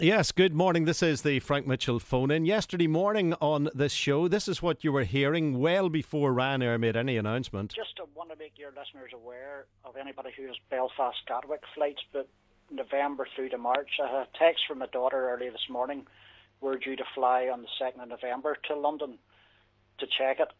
Yes, good morning. This is the Frank Mitchell phone-in. Yesterday morning on this show, this is what you were hearing well before Ryanair made any announcement. Just want to make your listeners aware of anybody who has Belfast-Gatwick flights, but November through to March. I had a text from my daughter earlier this morning. We're due to fly on the 2nd of November to London to check it.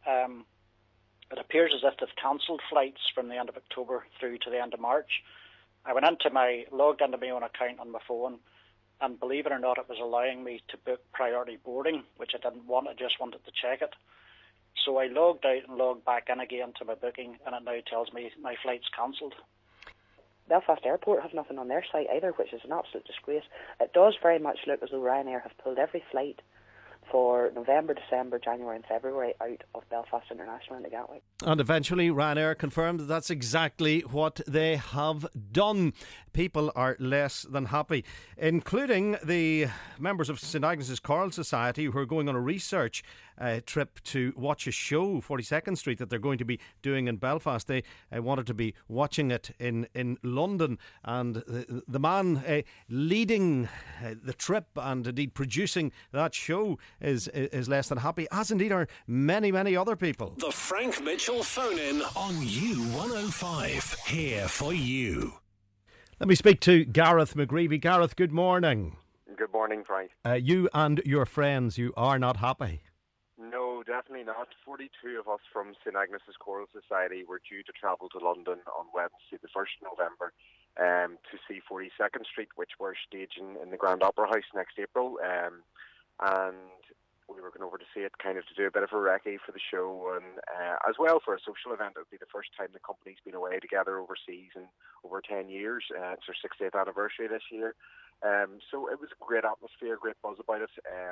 It appears as if they've cancelled flights from the end of October through to the end of March. I logged into my own account on my phone, and believe it or not, it was allowing me to book priority boarding, which I didn't want. I just wanted to check it. So I logged out and logged back in again to my booking, and it now tells me my flight's cancelled. Belfast Airport have nothing on their site either, which is an absolute disgrace. It does very much look as though Ryanair have pulled every flight for November, December, January and February out of Belfast International into Gatwick. And eventually Ryanair confirmed that that's exactly what they have done. People are less than happy, including the members of St Agnes's Choral Society, who are going on a research trip to watch a show, 42nd Street, that they're going to be doing in Belfast. They wanted to be watching it in London, and the man leading the trip and indeed producing that show is less than happy, as indeed are many other people. The Frank Mitchell phone-in on U105, here for you. Let me speak to Gareth McGreevy. Gareth, good morning. Good morning, Frank. You and your friends, you are not happy? No, definitely not. 42 of us from St Agnes's Choral Society were due to travel to London on Wednesday, the 1st of November, to see 42nd Street, which we're staging in the Grand Opera House next April. And we were going over to see it, kind of to do a bit of a recce for the show, and as well for a social event. It would be the first time the company's been away together overseas in over 10 years. It's our 60th anniversary this year. So it was a great atmosphere, great buzz about it.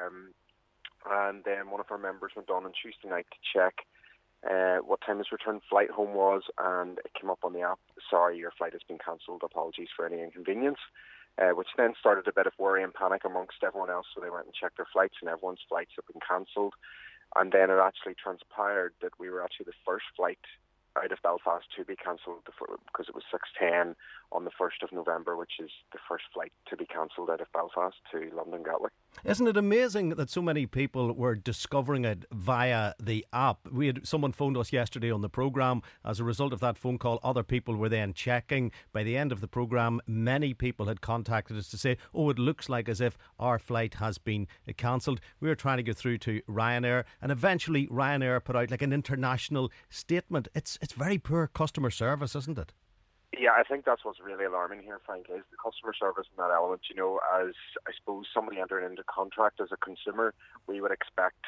And then one of our members went on Tuesday night to check what time his return flight home was, and it came up on the app, sorry, your flight has been cancelled, apologies for any inconvenience. Which then started a bit of worry and panic amongst everyone else, so they went and checked their flights, and everyone's flights had been cancelled. And then it actually transpired that we were actually the first flight out of Belfast to be cancelled, because it was 6:10 on the 1st of November, which is the first flight to be cancelled out of Belfast to London Gatwick. Isn't it amazing that so many people were discovering it via the app? Someone phoned us yesterday on the programme. As a result of that phone call, other people were then checking. By the end of the programme, many people had contacted us to say, oh, it looks like as if our flight has been cancelled. We were trying to get through to Ryanair, and eventually Ryanair put out like an international statement. It's very poor customer service, isn't it? Yeah, I think that's what's really alarming here, Frank, is the customer service in that element. You know, as I suppose somebody entering into contract as a consumer, we would expect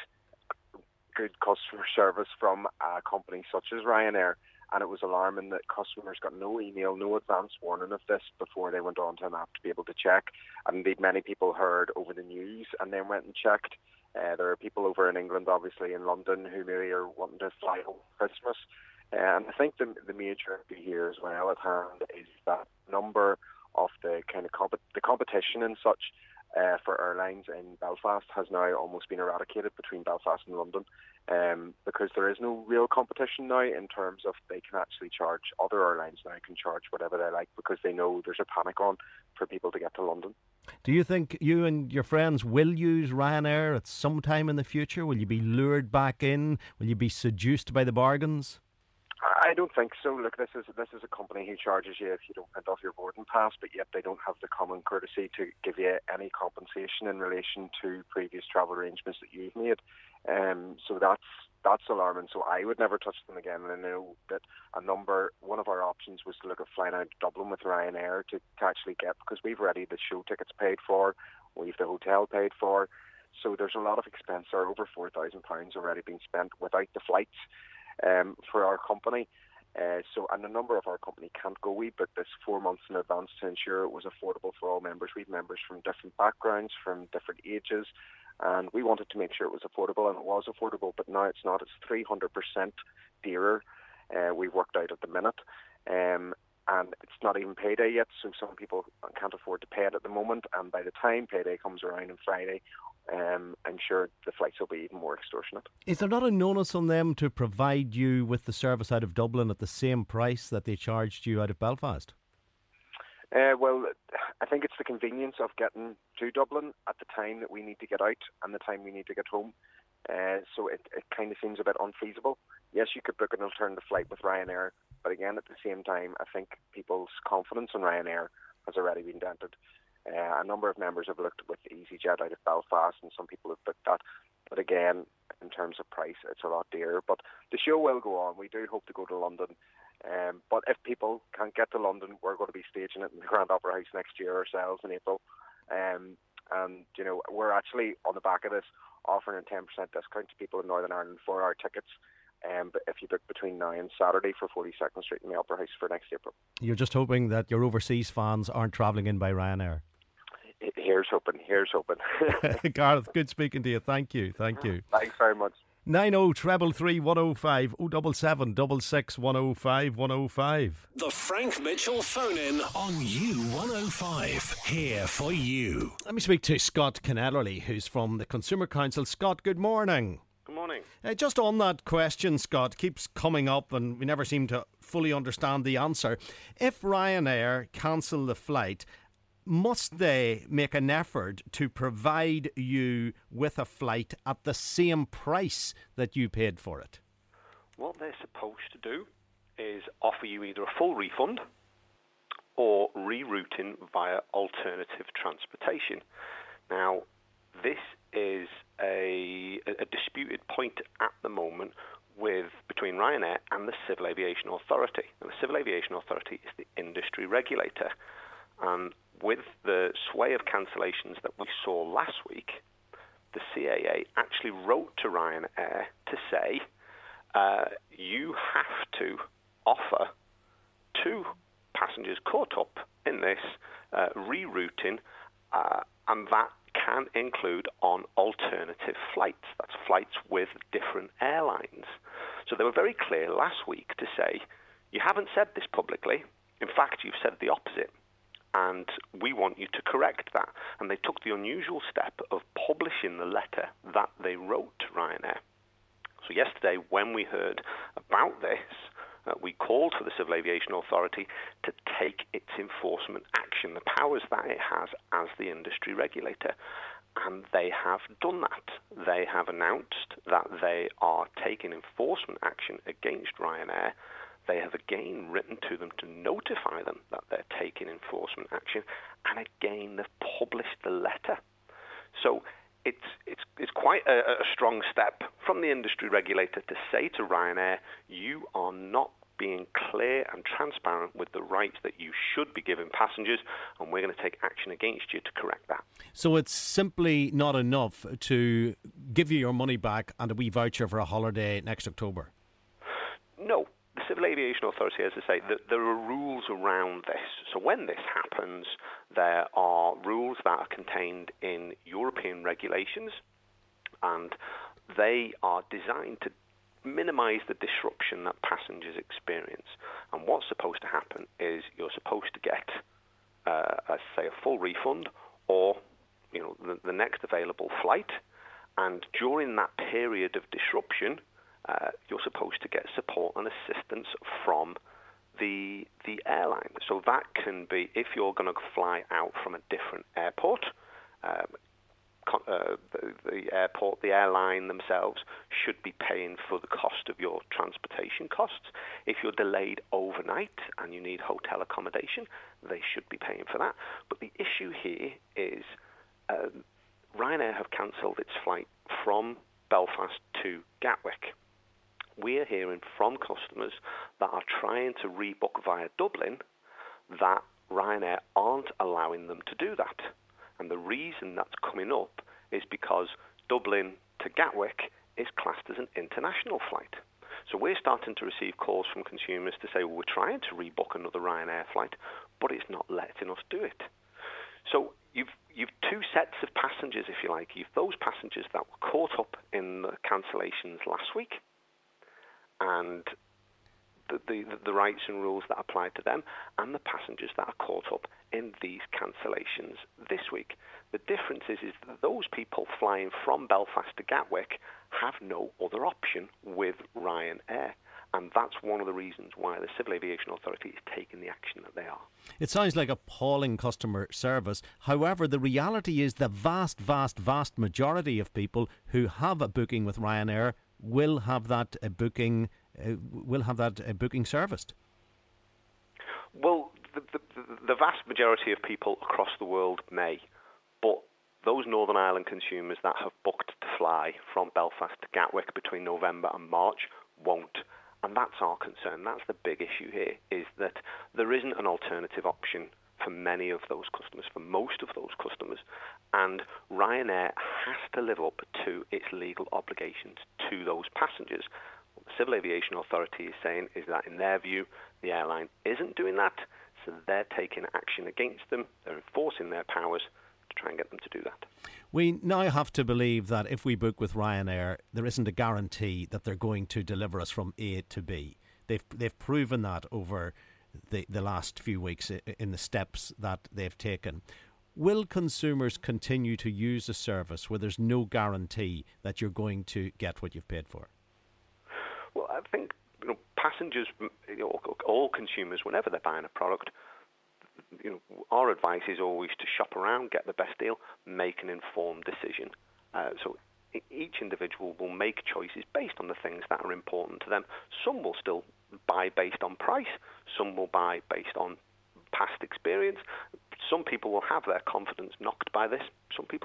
good customer service from a company such as Ryanair. And it was alarming that customers got no email, no advance warning of this before they went on to an app to be able to check. And indeed, many people heard over the news and then went and checked. There are people over in England, obviously, in London, who maybe are wanting to fly home for Christmas. And I think the major issue here as well at hand is that number of the kind of the competition and such for airlines in Belfast has now almost been eradicated between Belfast and London, because there is no real competition now in terms of they can actually charge, other airlines now can charge whatever they like, because they know there's a panic on for people to get to London. Do you think you and your friends will use Ryanair at some time in the future? Will you be lured back in? Will you be seduced by the bargains? I don't think so. Look, this is a company who charges you if you don't print off your boarding pass, but yet they don't have the common courtesy to give you any compensation in relation to previous travel arrangements that you've made. So that's alarming. So I would never touch them again. And I know that one of our options was to look at flying out to Dublin with Ryanair to actually get, because we've already the show tickets paid for, we've the hotel paid for. So there's a lot of expense there, over £4,000 already being spent without the flights. For our company. And a number of our company can't go. We booked this 4 months in advance to ensure it was affordable for all members. We have members from different backgrounds, from different ages, and we wanted to make sure it was affordable, and it was affordable, but now it's not. It's 300% dearer. We've worked out at the minute. And it's not even payday yet, so some people can't afford to pay it at the moment, and by the time payday comes around on Friday, I'm sure the flights will be even more extortionate. Is there not a onus on them to provide you with the service out of Dublin at the same price that they charged you out of Belfast? Well, I think it's the convenience of getting to Dublin at the time that we need to get out and the time we need to get home. So it kind of seems a bit unfeasible. Yes, you could book an alternative flight with Ryanair, but again, at the same time, I think people's confidence in Ryanair has already been dented. A number of members have looked with EasyJet out of Belfast, and some people have booked that. But again, in terms of price, it's a lot dearer. But the show will go on. We do hope to go to London. But if people can't get to London, we're going to be staging it in the Grand Opera House next year ourselves in April. And, you know, we're actually, on the back of this, offering a 10% discount to people in Northern Ireland for our tickets. But if you book between now and Saturday for 42nd Street in the Opera House for next April. You're just hoping that your overseas fans aren't travelling in by Ryanair? Here's hoping. Gareth, good speaking to you. Thank you. Thanks very much. 90 105 077 66 105 105. The Frank Mitchell phone-in on U105. Here for you. Let me speak to Scott Kennellerly, who's from the Consumer Council. Scott, good morning. Good morning. Just on that question, Scott, keeps coming up and we never seem to fully understand the answer. If Ryanair cancel the flight, must they make an effort to provide you with a flight at the same price that you paid for it? What they're supposed to do is offer you either a full refund or rerouting via alternative transportation. Now, this is a disputed point at the moment between Ryanair and the Civil Aviation Authority. And the Civil Aviation Authority is the industry regulator. And with the sway of cancellations that we saw last week, the CAA actually wrote to Ryanair to say you have to offer to passengers caught up in this rerouting, and that can include on alternative flights. That's flights with different airlines. So they were very clear last week to say, you haven't said this publicly. In fact, you've said the opposite. And we want you to correct that. And they took the unusual step of publishing the letter that they wrote to Ryanair. So yesterday, when we heard about this, we called for the Civil Aviation Authority to take its enforcement action, the powers that it has as the industry regulator. And they have done that. They have announced that they are taking enforcement action against Ryanair. They have again written to them to notify them that they're taking enforcement action, and again they've published the letter. So it's quite a strong step from the industry regulator to say to Ryanair, you are not being clear and transparent with the rights that you should be giving passengers, and we're going to take action against you to correct that. So it's simply not enough to give you your money back and a wee voucher for a holiday next October? No. The Civil Aviation Authority, as I say, there are rules around this. So when this happens, there are rules that are contained in European regulations, and they are designed to minimise the disruption that passengers experience. And what's supposed to happen is you're supposed to get, say, a full refund or the next available flight, and during that period of disruption, you're supposed to get support and assistance from the airline. So that can be, if you're going to fly out from a different airport, the airline themselves should be paying for the cost of your transportation costs. If you're delayed overnight and you need hotel accommodation, they should be paying for that. But the issue here is Ryanair have cancelled its flight from Belfast to Gatwick. We are hearing from customers that are trying to rebook via Dublin that Ryanair aren't allowing them to do that. And the reason that's coming up is because Dublin to Gatwick is classed as an international flight. So we're starting to receive calls from consumers to say, well, we're trying to rebook another Ryanair flight, but it's not letting us do it. So you've two sets of passengers, if you like. You've those passengers that were caught up in the cancellations last week, and the rights and rules that apply to them, and the passengers that are caught up in these cancellations this week. The difference is that those people flying from Belfast to Gatwick have no other option with Ryanair, And that's one of the reasons why the Civil Aviation Authority is taking the action that they are. It sounds like appalling customer service. However, the reality is the vast, vast, vast majority of people who have a booking with Ryanair will have that booking serviced. Well, the vast majority of people across the world may, but those Northern Ireland consumers that have booked to fly from Belfast to Gatwick between November and March won't. And that's our concern. That's the big issue here, is that there isn't an alternative option for many of those customers, for most of those customers. And Ryanair has to live up to its legal obligations to those passengers. What the Civil Aviation Authority is saying is that, in their view, the airline isn't doing that, so they're taking action against them. They're enforcing their powers to try and get them to do that. We now have to believe that if we book with Ryanair, there isn't a guarantee that they're going to deliver us from A to B. They've proven that over the last few weeks in the steps that they've taken. Will consumers continue to use a service where there's no guarantee that you're going to get what you've paid for? Well, I think passengers, all consumers, whenever they're buying a product, our advice is always to shop around, get the best deal, make an informed decision. So each individual will make choices based on the things that are important to them. Some will still buy based on price. Some will buy based on past experience. Some people will have their confidence knocked by this. Some people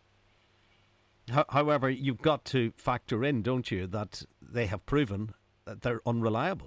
won't. However, you've got to factor in, don't you, that they have proven that they're unreliable.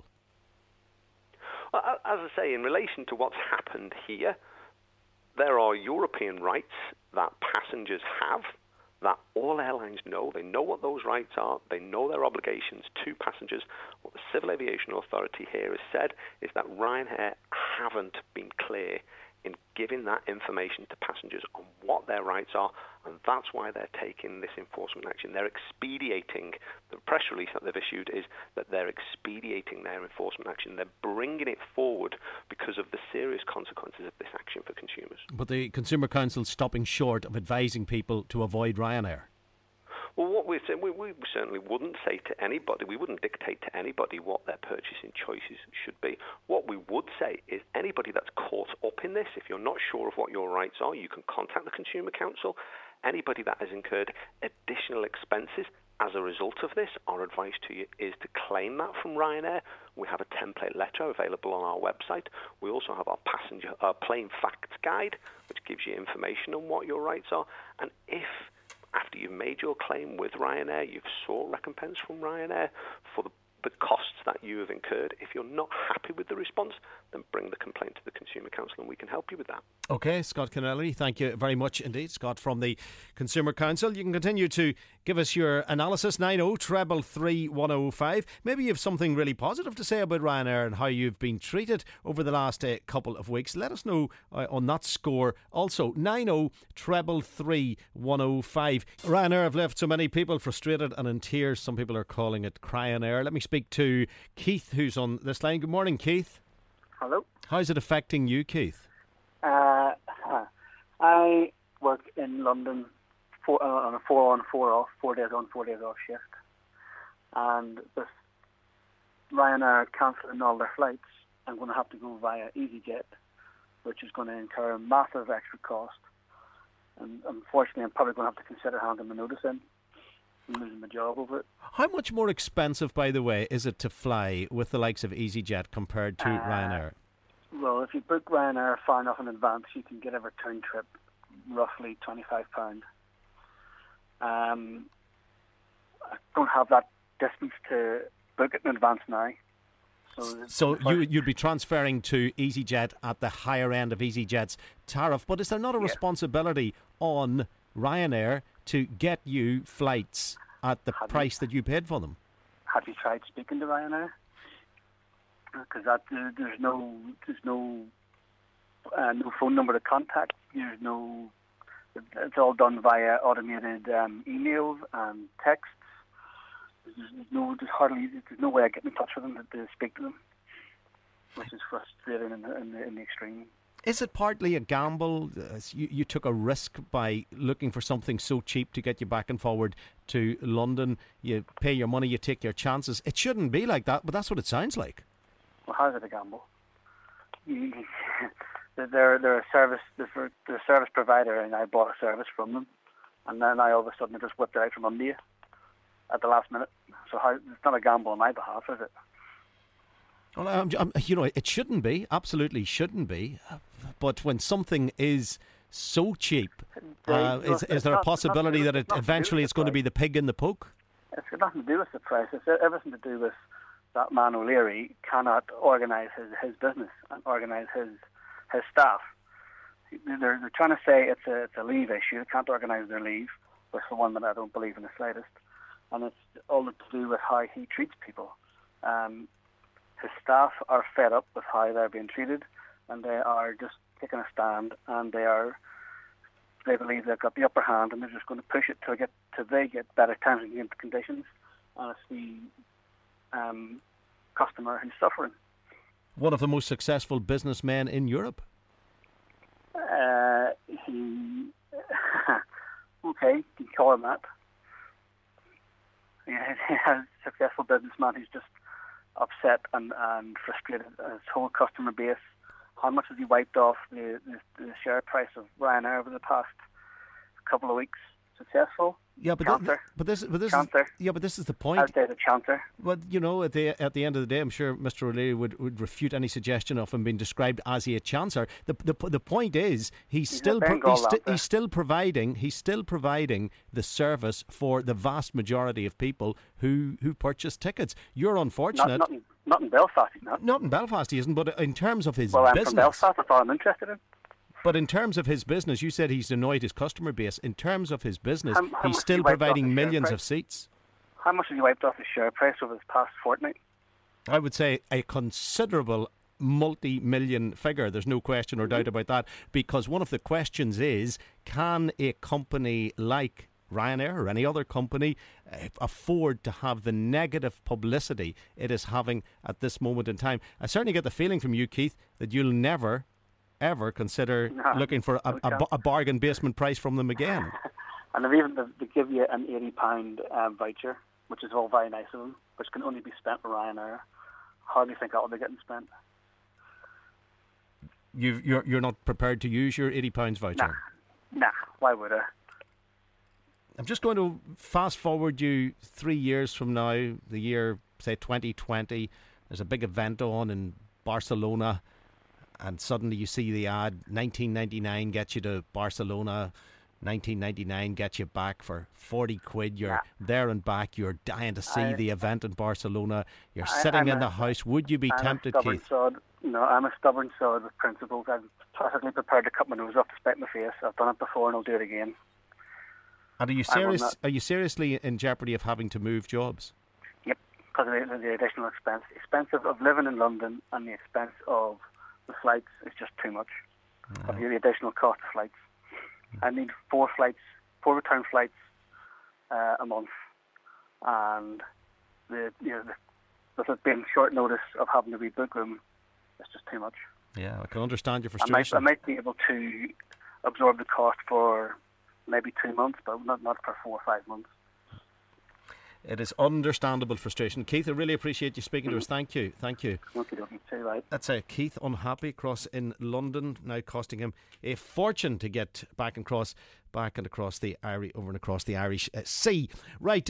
Well, as I say, in relation to what's happened here, there are European rights that passengers have that all airlines know. They know what those rights are. They know their obligations to passengers. What the Civil Aviation Authority here has said is that Ryanair haven't been clear in giving that information to passengers on what their rights are, and that's why they're taking this enforcement action. They're expediting, the press release that they've issued is that they're expediting their enforcement action. They're bringing it forward because of the serious consequences of this action for consumers. But the Consumer Council's stopping short of advising people to avoid Ryanair. Well, what we're saying, we certainly wouldn't say to anybody, we wouldn't dictate to anybody what their purchasing choices should be. What we would say is anybody that's caught up in this, if you're not sure of what your rights are, you can contact the Consumer Council. Anybody that has incurred additional expenses as a result of this, our advice to you is to claim that from Ryanair. We have a template letter available on our website. We also have our plane facts guide, which gives you information on what your rights are. And if after you've made your claim with Ryanair, you've sought recompense from Ryanair for the costs that you have incurred. If you're not happy with the response, then bring the complaint to the Consumer Council and we can help you with that. OK, Scott Kennelly, thank you very much indeed. Scott from the Consumer Council. You can continue to give us your analysis, 90333105. Maybe you have something really positive to say about Ryanair and how you've been treated over the last couple of weeks. Let us know on that score. Also, 90333105. Ryanair have left so many people frustrated and in tears. Some people are calling it Cryanair. Let me speak to Keith, who's on this line. Good morning, Keith. Hello. How's it affecting you, Keith? I work in London on a 4-on, 4-off, 4 days on, 4 days off shift. And with Ryanair cancelling all their flights, I'm going to have to go via EasyJet, which is going to incur a massive extra cost. And unfortunately, I'm probably going to have to consider handing my notice in and losing my job over it. How much more expensive, by the way, is it to fly with the likes of EasyJet compared to Ryanair? Well, if you book Ryanair far enough in advance, you can get a return trip roughly £25. I don't have that distance to book it in advance now. So you'd be transferring to EasyJet at the higher end of EasyJet's tariff, but is there not a responsibility on Ryanair to get you flights at the price that you paid for them? Have you tried speaking to Ryanair? Because there's no phone number to contact. It's all done via automated emails and texts. There's no way of getting in touch with them to speak to them, which is frustrating in the extreme. Is it partly a gamble? You took a risk by looking for something so cheap to get you back and forward to London. You pay your money, you take your chances. It shouldn't be like that, but that's what it sounds like. Well, how's it a gamble? They're a service provider, and I bought a service from them, and then all of a sudden I just whipped it out from under you at the last minute. So it's not a gamble on my behalf, is it? Well, it shouldn't be. Absolutely shouldn't be. But when something is so cheap, is there a possibility that eventually it's going to be the pig in the poke? It's got nothing to do with the price. It's everything to do with that man O'Leary cannot organise his business and organise his staff. They're trying to say it's a leave issue. They can't organise their leave, which is the one that I don't believe in the slightest. And it's all to do with how he treats people. His staff are fed up with how they're being treated, and they are just taking a stand, and they believe they've got the upper hand, and they're just going to push it till they get better terms and conditions, and it's the customer who's suffering. One of the most successful businessmen in Europe. Okay, you can call him that. He has a successful businessman who's just upset and frustrated his whole customer base. How much has he wiped off the share price of Ryanair over the past couple of weeks? Successful? Yeah, but this is the point. I'd say the chancer. Well, at the end of the day, I'm sure Mr. O'Leary would refute any suggestion of him being described as a chancer. The point is he's still providing the service for the vast majority of people who purchase tickets. You're unfortunate. Not in Belfast, he's not. Not in Belfast, he isn't. But in terms of his business, I'm from Belfast. That's all I'm interested in. But in terms of his business, you said he's annoyed his customer base. In terms of his business, he's still providing millions of seats. How much has he wiped off his share price over his past fortnight? I would say a considerable multi-million figure. There's no question or doubt about that. Because one of the questions is, can a company like Ryanair or any other company afford to have the negative publicity it is having at this moment in time? I certainly get the feeling from you, Keith, that you'll never ever consider looking for a bargain basement price from them again. And they give you an £80 voucher, which is all very nice of them, which can only be spent with Ryanair. How do you think that will be getting spent? You're not prepared to use your £80 voucher? Nah, why would I? I'm just going to fast forward you 3 years from now, the year, say, 2020. There's a big event on in Barcelona, and suddenly you see the ad, 19.99 gets you to Barcelona, 19.99 gets you back for 40 quid. You're there and back. You're dying to see the event in Barcelona. You're sitting in the house. Would you be tempted, Keith? No, I'm a stubborn sod with principles. I'm perfectly prepared to cut my nose off to spite my face. I've done it before and I'll do it again. And are you seriously in jeopardy of having to move jobs? Yep, because of the additional expense. The expense of living in London and the expense of the flights is just too much. Of the additional cost of flights. I need 4 return flights a month, and with it being short notice of having to rebook them, it's just too much. Yeah, I can understand your frustration. I might be able to absorb the cost for maybe 2 months, but not for 4 or 5 months. It is understandable frustration. Keith, I really appreciate you speaking to us. Thank you. Okay, right. That's Keith Unhappy across in London, now costing him a fortune to get back and across the Irish Sea. Right,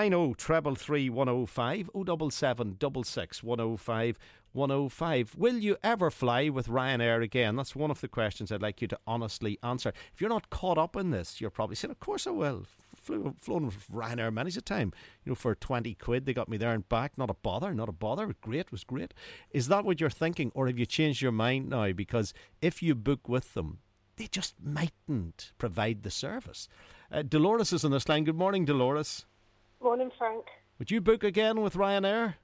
90 105 077 66 105 105. Will you ever fly with Ryanair again? That's one of the questions I'd like you to honestly answer. If you're not caught up in this, you're probably saying, of course I will. Flown with Ryanair many's a time. For 20 quid they got me there and back. Not a bother. It was great. Is that what you're thinking, or have you changed your mind now? Because if you book with them, they just mightn't provide the service. Dolores is on this line. Good morning, Dolores. Morning, Frank. Would you book again with Ryanair?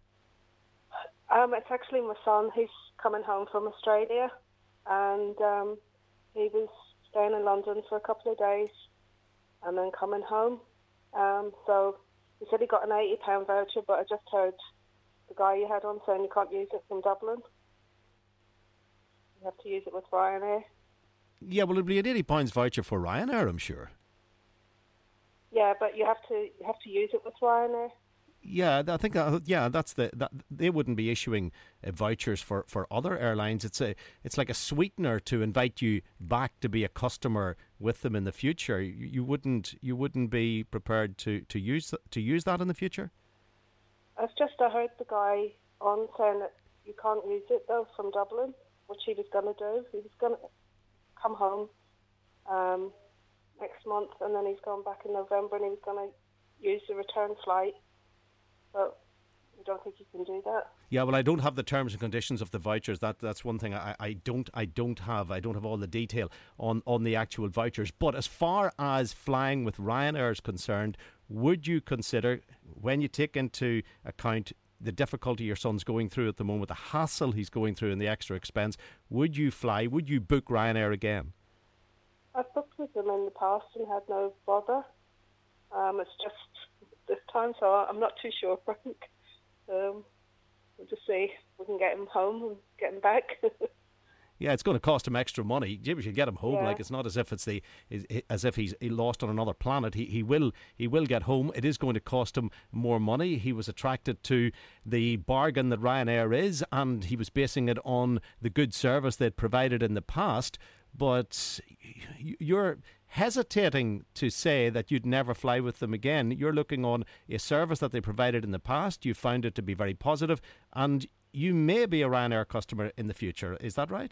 It's actually my son. He's coming home from Australia, and he was staying in London for a couple of days and then coming home. So he said he got an £80 voucher, but I just heard the guy you had on saying you can't use it from Dublin. You have to use it with Ryanair. Yeah, well, it'll be an £80 voucher for Ryanair, I'm sure. Yeah, but you have to use it with Ryanair. Yeah, I think that they wouldn't be issuing vouchers for other airlines. It's like a sweetener to invite you back to be a customer with them in the future. You wouldn't be prepared to use that in the future. I heard the guy on saying that you can't use it though from Dublin, which he was going to do. He was going to come home next month, and then he's going back in November, and he was going to use the return flight. But I don't think you can do that. Yeah, well, I don't have the terms and conditions of the vouchers. That's one thing I don't have. I don't have all the detail on the actual vouchers. But as far as flying with Ryanair is concerned, would you consider, when you take into account the difficulty your son's going through at the moment, the hassle he's going through and the extra expense, would you book Ryanair again? I've booked with them in the past and had no bother. It's just this time, so I'm not too sure, Frank. We'll just see if we can get him home and get him back. Yeah, it's going to cost him extra money. We should get him home. Yeah. Like, it's not as if he's lost on another planet. He will get home. It is going to cost him more money. He was attracted to the bargain that Ryanair is, and he was basing it on the good service they'd provided in the past. But you're hesitating to say that you'd never fly with them again. You're looking on a service that they provided in the past. You found it to be very positive, and you may be a Ryanair customer in the future. Is that right?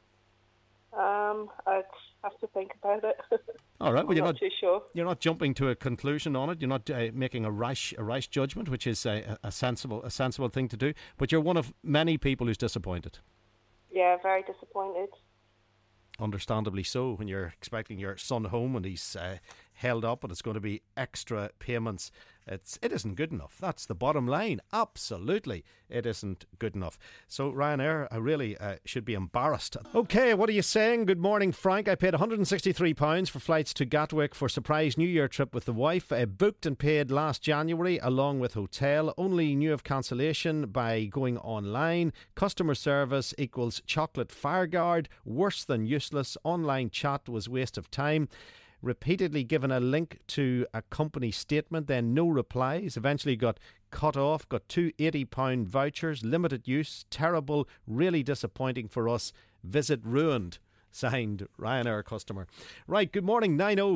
I'd have to think about it. All right. Well, I'm not too sure. You're not jumping to a conclusion on it. You're not making a rash judgment, which is a sensible thing to do. But you're one of many people who's disappointed. Yeah, very disappointed. Understandably so, when you're expecting your son home and he's held up and it's going to be extra payments. It isn't good enough. That's the bottom line. Absolutely, it isn't good enough. So Ryanair, I really should be embarrassed. Okay, what are you saying? Good morning, Frank. I paid £163 for flights to Gatwick for a surprise New Year trip with the wife. Booked and paid last January along with hotel. Only knew of cancellation by going online. Customer service equals chocolate fireguard. Worse than useless. Online chat was waste of time. Repeatedly given a link to a company statement, then no replies. Eventually got cut off, got two £80 vouchers, limited use, terrible, really disappointing for us. Visit ruined. Signed, Ryanair customer. Right, good morning,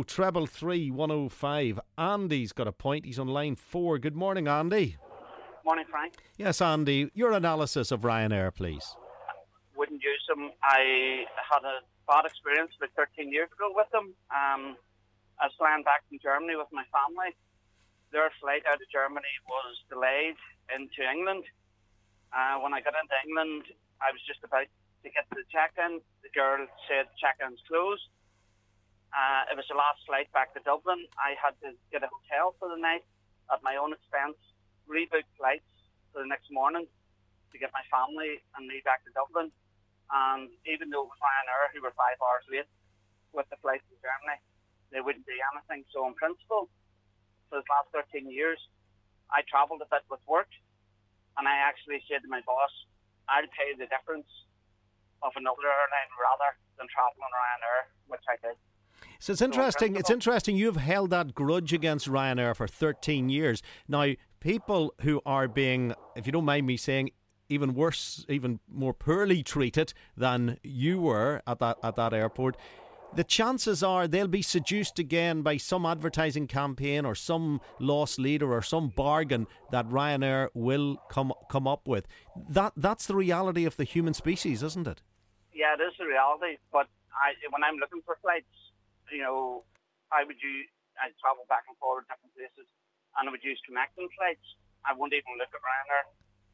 90333105. Andy's got a point. He's on line 4. Good morning, Andy. Morning, Frank. Yes, Andy, your analysis of Ryanair, please. Wouldn't use them. I had a bad experience about 13 years ago with them. I was flying back from Germany with my family. Their flight out of Germany was delayed into England. When I got into England, I was just about to get to the check-in. The girl said check-in's closed. It was the last flight back to Dublin. I had to get a hotel for the night at my own expense, rebook flights for the next morning to get my family and me back to Dublin. And even though it was Ryanair, who were 5 hours late with the flight to Germany, they wouldn't do anything. So in principle, for the last 13 years, I travelled a bit with work, and I actually said to my boss, I'll pay the difference of another airline rather than travelling Ryanair, which I did. So it's interesting. It's interesting. You've held that grudge against Ryanair for 13 years. Now, people who are being, if you don't mind me saying, even worse, even more poorly treated than you were at that airport, the chances are they'll be seduced again by some advertising campaign or some loss leader or some bargain that Ryanair will come up with. That's the reality of the human species, isn't it? Yeah, it is the reality. But when I'm looking for flights, I'd travel back and forward different places, and I would use connecting flights. I wouldn't even look at Ryanair.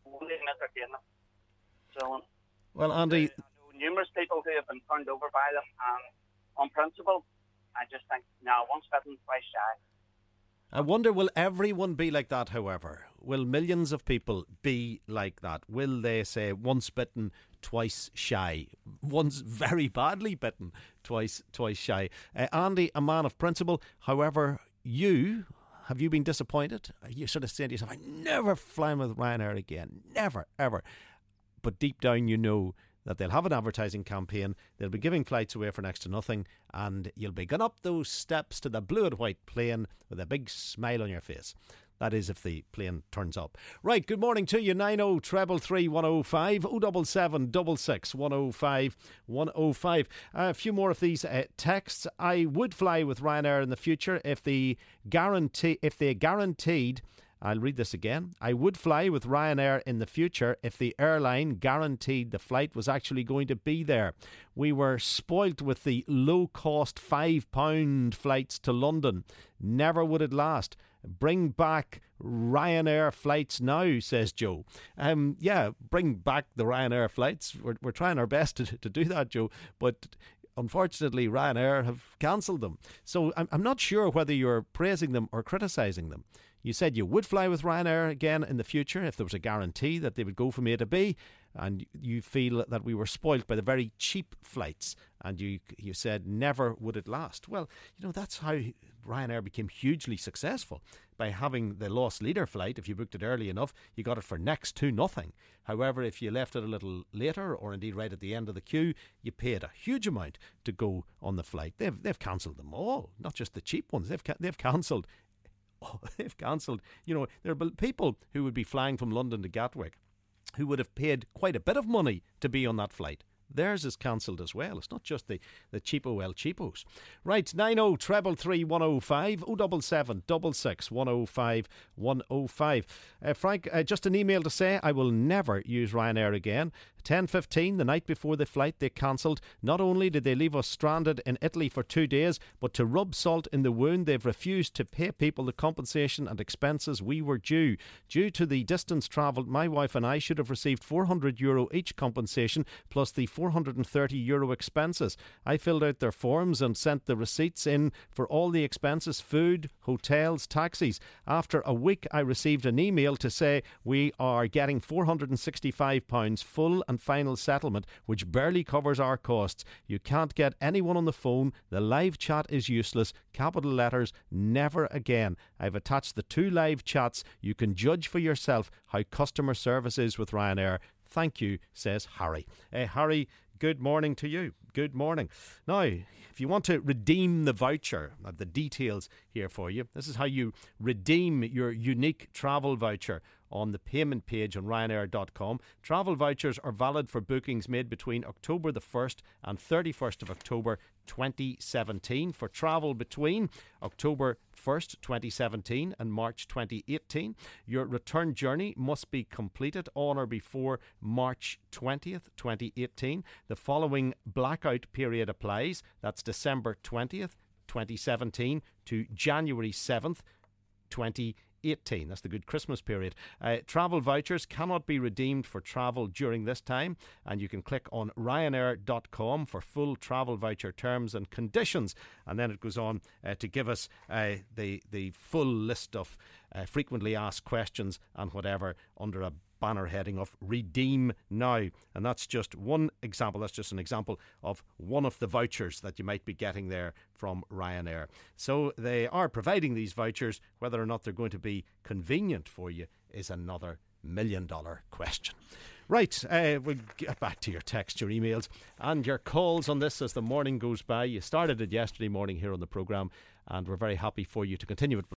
So, well, Andy, I know numerous people who have been turned over by them, and on principle, I just think, no, once bitten, twice shy. I wonder, will everyone be like that, however? Will millions of people be like that? Will they say, once bitten, twice shy? Once very badly bitten, twice shy. Andy, a man of principle. However, have you been disappointed? You sort of saying to yourself, I never fly with Ryanair again. Never, ever. But deep down you know that they'll have an advertising campaign, they'll be giving flights away for next to nothing, and you'll be going up those steps to the blue and white plane with a big smile on your face. That is if the plane turns up. Right, good morning to you. 9033 105 077 66 105 105. A few more of these texts. I would fly with Ryanair in the future if they guaranteed. I'll read this again. I would fly with Ryanair in the future if the airline guaranteed the flight was actually going to be there. We were spoilt with the low-cost £5 flights to London. Never would it last. Bring back Ryanair flights now, says Joe. Yeah, bring back the Ryanair flights. We're trying our best to do that, Joe, but unfortunately Ryanair have cancelled them. So I'm not sure whether you're praising them or criticising them. You said you would fly with Ryanair again in the future if there was a guarantee that they would go from A to B, and you feel that we were spoilt by the very cheap flights, and you said never would it last. Well, you know, that's how Ryanair became hugely successful, by having the lost leader flight. If you booked it early enough, you got it for next to nothing. However, if you left it a little later, or indeed right at the end of the queue, you paid a huge amount to go on the flight. They've cancelled them all, not just the cheap ones. They've cancelled. Oh, they've cancelled. You know, there are people who would be flying from London to Gatwick who would have paid quite a bit of money to be on that flight. Theirs is cancelled as well. It's not just the cheapo El cheapos. Right, 9033 105 077 66 105 105. Frank, just an email to say I will never use Ryanair again. 10:15 the night before the flight they cancelled. Not only did they leave us stranded in Italy for 2 days, but to rub salt in the wound, they've refused to pay people the compensation and expenses we were due. Due to the distance travelled, my wife and I should have received €400 each compensation plus the €430 expenses. I filled out their forms and sent the receipts in for all the expenses: food, hotels, taxis. After a week I received an email to say we are getting £465 full and final settlement, which barely covers our costs. You can't get anyone on the phone. The live chat is useless. Capital letters, never again. I've attached the 2 live chats. You can judge for yourself how customer service is with Ryanair. Thank you, says Harry. Harry, good morning to you. Good morning. Now, if you want to redeem the voucher, I have the details here for you. This is how you redeem your unique travel voucher on the payment page on Ryanair.com. Travel vouchers are valid for bookings made between October the 1st and 31st of October 2017. For travel between October 1st, 2017 and March 2018, your return journey must be completed on or before March 20th, 2018. The following blackout period applies. That's December 20th, 2017 to January 7th, 2018. That's the good Christmas period. Travel vouchers cannot be redeemed for travel during this time, and you can click on Ryanair.com for full travel voucher terms and conditions. And then it goes on to give us the full list of frequently asked questions and whatever under a banner heading of Redeem Now. And that's just one example. That's just an example of one of the vouchers that you might be getting there from Ryanair. So they are providing these vouchers. Whether or not they're going to be convenient for you is another $1 million question. Right, we'll get back to your texts, your emails and your calls on this as the morning goes by. You started it yesterday morning here on the programme, and we're very happy for you to continue it.